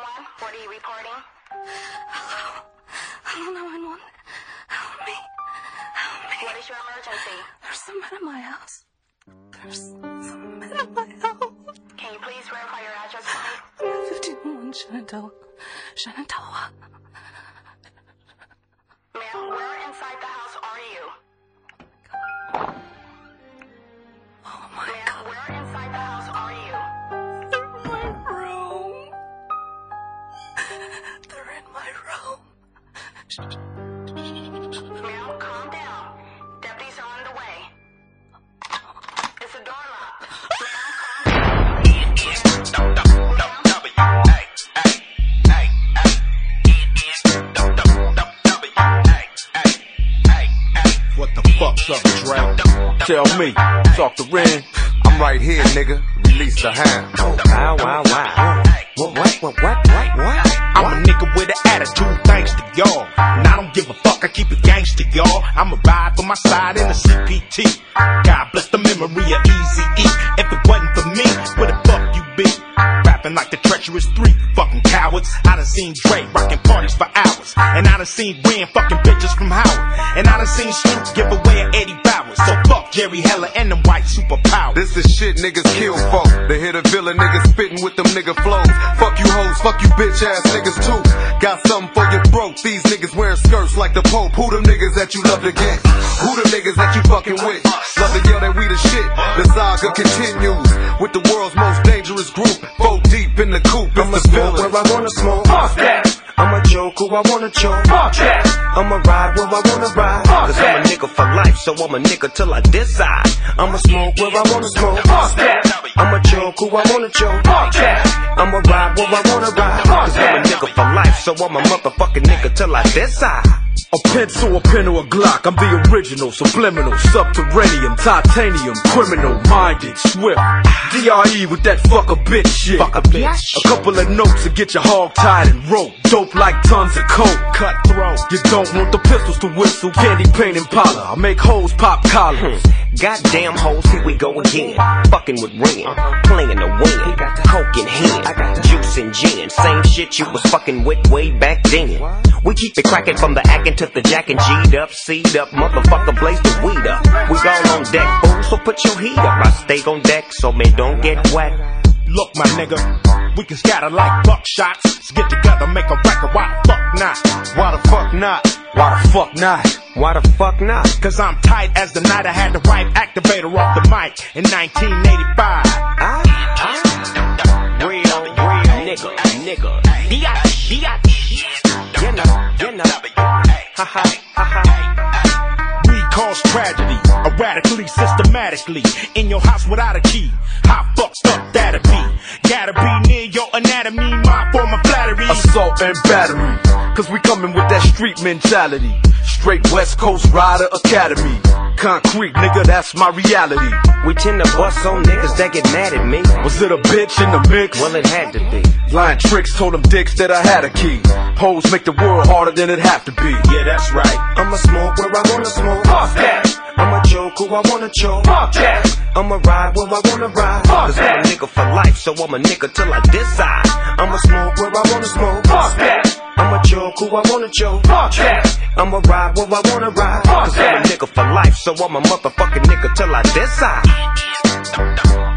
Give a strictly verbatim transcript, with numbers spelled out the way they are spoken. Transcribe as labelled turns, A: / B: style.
A: one, what are you reporting? Hello. Hello, nine one one. Help me. Help me. What is your emergency? There's some men in my house. There's some men in my house. Can you please verify your address, please? fifteen oh one Shenandoah. Shenandoah. Ma'am, where inside the house are you? Oh my God. Ma'am, where inside the house are you? They're in my room. They're in my room. Ma'am, calm down. Deputies are on the way. It's a door lock. Ma'am, calm down.
B: What the fuck's up, Dre? Tell me, talk to Ren.
C: I'm right here, nigga. Release the hand.
D: Wow, wow, wow. What, what, what, what, what, what?
B: I'm a nigga with an attitude, thanks to y'all. And I don't give a fuck, I keep it gangster, y'all. I'ma ride for my side in a C P T. God bless the memory of Eazy-E. If it wasn't for me, where the fuck you be? Rapping like the treacherous three, fucking cowards. I done seen Dre rocking parties for hours. And I done seen Ren fucking bitches from Howard. And I done seen Snoop give away an Eddie Bowers. So fuck Jerry Heller and them white superpowers.
C: This is shit niggas kill folk. They hit a villain niggas spitting with them nigga flows. Fuck you hoes, fuck you bitch ass niggas too. Got something for your throat. These niggas wearing skirts like the Pope. Who them niggas that you love to get? Who them niggas that you fucking with? Love to yell that we the shit. The saga continues with the world's most dangerous group. Four deep in the coop.
D: I'ma smoke where I wanna smoke. Fuck that. I'ma choke who I wanna choke. Fuck that. I'ma ride where I wanna ride. Cause I'm a nigga for life, so I'm a nigga till I decide. I'ma smoke where I wanna smoke. Fuck that. I'ma choke who I wanna choke. Fuck that. I'ma ride where I wanna ride. Cause I'm a nigga for life, so I'm a motherfucking nigga till I decide.
B: A pencil, a pen, or a Glock. I'm the original, subliminal, subterranean, titanium, criminal, minded, swift. D R E with that fuck a bitch shit.
D: Fuck a bitch.
B: A couple of notes to get your hog tied and rope. Dope like tons of coke. Cutthroat. You don't want the pistols to whistle. Candy paint Impala. I make hoes pop collars.
D: Goddamn hoes, here we go again. Fucking with Ren, playing the win. Coke in hand, juice and gin. Same shit you was fucking with way back then. We keep it cracking from the acting to the jacking. G'd up, C'd up, motherfucker blaze the weed up. We all on deck, fool, so put your heat up. I stay on deck, so man don't get wet.
B: Look, my nigga, we can scatter like buckshots. Let's get together, make a record. Why the fuck not?
C: Why the fuck not?
B: Why the fuck not?
D: Why the fuck not?
B: Cause I'm tight as the night I had the right activator off the mic in nineteen eighty-five.
D: I, I, real, real nigga, nigga. D-I, D-I, you know, you know. Ha ha, ha ha.
B: We cause tragedy, erratically, systematically. In your house without a key. How fucked up that'd be? Gotta be near your anatomy, my form of flattery. Assault and battery, cause we coming with that street mentality. Straight West Coast Rider Academy. Concrete, nigga, that's my reality.
D: We tend to bust on niggas that get mad at me.
B: Was it a bitch in the mix?
D: Well, it had to be.
B: Lying tricks told them dicks that I had a key. Hoes make the world harder than it have to be. Yeah, that's right.
D: I'ma smoke where I wanna smoke. Fuck that. I'ma choke who I wanna choke. Fuck that. I'ma ride where I wanna ride. Fuck Cause I'm a nigga for life, so I'm a nigga till I decide. I'ma smoke where I wanna smoke. Fuck that. I'ma choke who I wanna choke. Fuck that. I'ma ride where I wanna ride. Cause I'm a nigga for life, so I'm a motherfucking nigga till I decide.